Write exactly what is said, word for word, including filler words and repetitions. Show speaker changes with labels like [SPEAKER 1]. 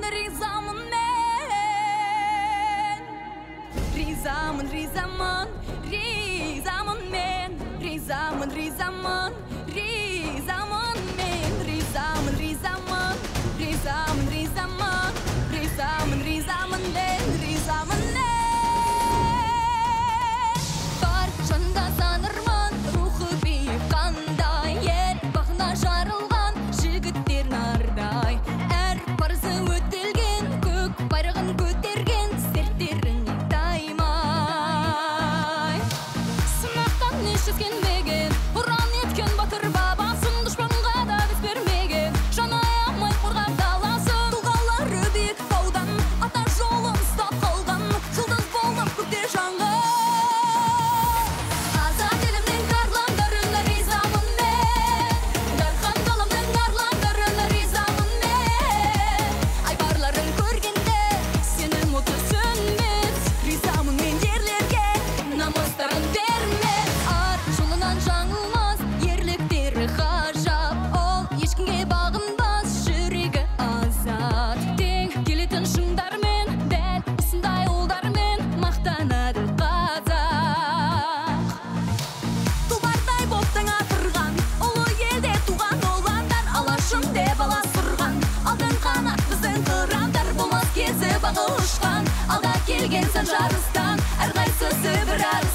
[SPEAKER 1] ризамын мен. Ризамын, ризамын, ризамын мен. Ризамын, ризамын, ризамын мен. Ризамын, ризамын, ризамын, ризамын. Ризамын, ризамын мен, ризамын мен. Бар жанда санырман, рухы биік қандай. Ер бағына жарылған жігіттер нардай. Әр парызы өтелген, көк байрағын көтерген серттерін таймай. Сынақтан еш жүзгенмеген, ұран еткен батыр бабасын. Дұшпанға да біз бермеген, жаны аямай қорғап даласын. Тұлғалары биік таудан, ата жолын ұстап қалған, жұлдыз болып көкте жанған. Азат елімнің арландарына ризамын мен. Дархан даламның арландарына ризамын мен. Айбарларын көргенде сенің ұты сөнмес. Ризамын мен ерлерге намыстарын бермес. Ар жолынан жаңылмас, ерліктері ғажап. Ол ешкімге бағынбас, жүрегі азат. Тең келетін шыңдармен, дәл осындай ұлдармен мақтанады қазақ. Тұлпардай боп таң атырған, ұлы елде туған ұландар. Алашым деп аласұрған, алтын қанат біздің қырандар. Болмас кезі бағы ұшқан, алға келген сан жарыстан, әрқайсысы бір